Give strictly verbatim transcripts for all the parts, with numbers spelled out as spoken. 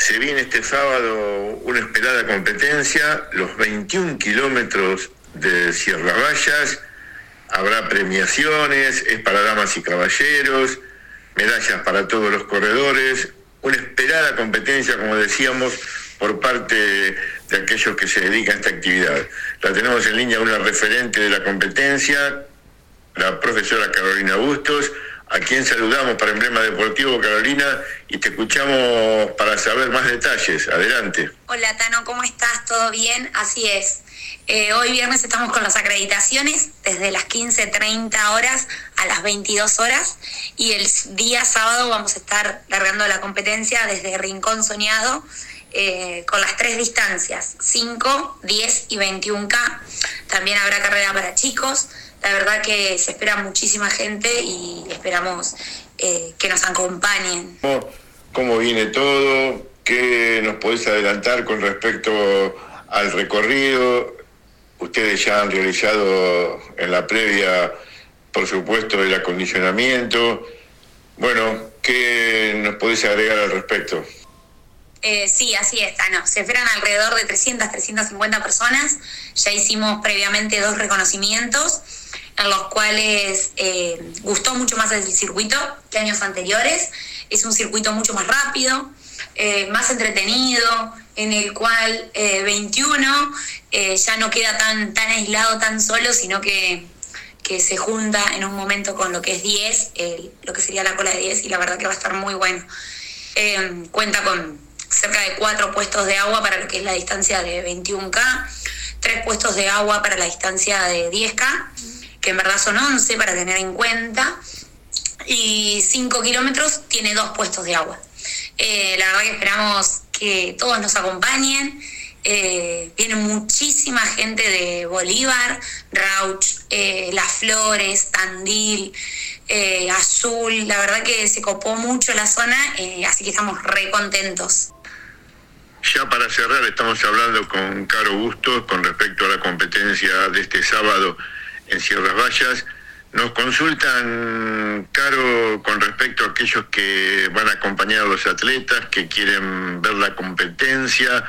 Se viene este sábado una esperada competencia, los veintiún kilómetros de Sierra Vallas. Habrá premiaciones, es para damas y caballeros, medallas para todos los corredores, una esperada competencia, como decíamos, por parte de aquellos que se dedican a esta actividad. La tenemos en línea una referente de la competencia, la profesora Carolina Bustos, a quien saludamos para Emblema Deportivo. Carolina, y te escuchamos para saber más detalles. Adelante. Hola Tano, ¿cómo estás? ¿Todo bien? Así es. Eh, hoy viernes estamos con las acreditaciones desde las quince treinta horas a las veintidós horas, y el día sábado vamos a estar largando la competencia desde Rincón Soñado eh, con las tres distancias, cinco, diez y veintiún K. También habrá carrera para chicos. La verdad que se espera muchísima gente y esperamos eh, que nos acompañen. ¿Cómo, ¿Cómo viene todo? ¿Qué nos podés adelantar con respecto al recorrido? Ustedes ya han realizado en la previa, por supuesto, el acondicionamiento. Bueno, ¿qué nos podés agregar al respecto? Eh, sí, así es, Tano. Se esperan alrededor de trescientas, trescientas cincuenta personas. Ya hicimos previamente dos reconocimientos, en los cuales eh, gustó mucho más el circuito que años anteriores. Es un circuito mucho más rápido, eh, más entretenido, en el cual eh, veintiuno eh, ya no queda tan, tan aislado, tan solo, sino que, que se junta en un momento con lo que es diez, eh, lo que sería la cola de diez, y la verdad que va a estar muy bueno. Eh, cuenta con cerca de cuatro puestos de agua para lo que es la distancia de veintiún K, tres puestos de agua para la distancia de diez K, que en verdad son once para tener en cuenta, y cinco kilómetros tiene dos puestos de agua. Eh, la verdad que esperamos que todos nos acompañen. Eh, viene muchísima gente de Bolívar, Rauch, eh, Las Flores, Tandil, eh, Azul. La verdad que se copó mucho la zona, eh, así que estamos re contentos. Ya para cerrar, estamos hablando con Caro Bustos con respecto a la competencia de este sábado en Sierra Vallas. Nos consultan, Caro, con respecto a aquellos que van a acompañar a los atletas, que quieren ver la competencia,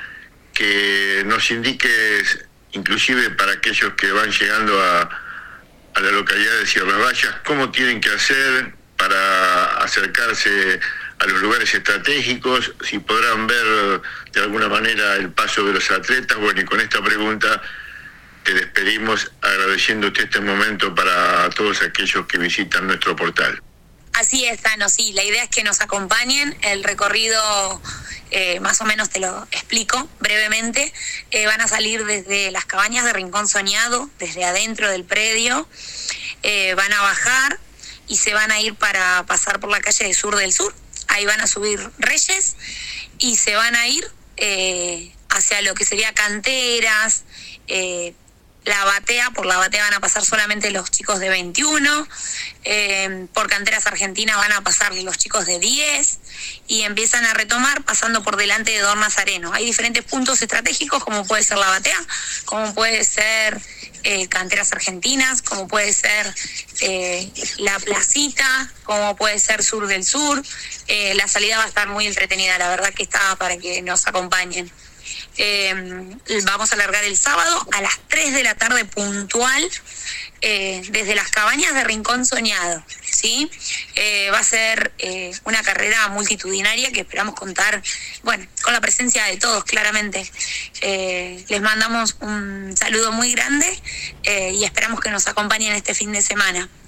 que nos indiques, inclusive para aquellos que van llegando a, a la localidad de Sierra Vallas, cómo tienen que hacer para acercarse a los lugares estratégicos, si podrán ver de alguna manera el paso de los atletas. Bueno, y con esta pregunta te despedimos agradeciéndote este momento para todos aquellos que visitan nuestro portal. Así es, Tano, sí, la idea es que nos acompañen. El recorrido, eh, más o menos te lo explico brevemente. Eh, van a salir desde las cabañas de Rincón Soñado, desde adentro del predio. Eh, van a bajar y se van a ir para pasar por la calle de Sur del Sur. Ahí van a subir Reyes y se van a ir eh, hacia lo que sería Canteras, eh, La Batea. Por La Batea van a pasar solamente los chicos de veintiuno, eh, por Canteras Argentinas van a pasar los chicos de diez, y empiezan a retomar pasando por delante de Don Nazareno. Hay diferentes puntos estratégicos, como puede ser La Batea, como puede ser eh, Canteras Argentinas, como puede ser eh, La Placita, como puede ser Sur del Sur. Eh, la salida va a estar muy entretenida, la verdad que está para que nos acompañen. Eh, vamos a largar el sábado a las tres de la tarde puntual, eh, desde las cabañas de Rincón Soñado, ¿sí? Eh, va a ser eh, una carrera multitudinaria que esperamos contar, bueno, con la presencia de todos, claramente. Eh, les mandamos un saludo muy grande eh, y esperamos que nos acompañen este fin de semana.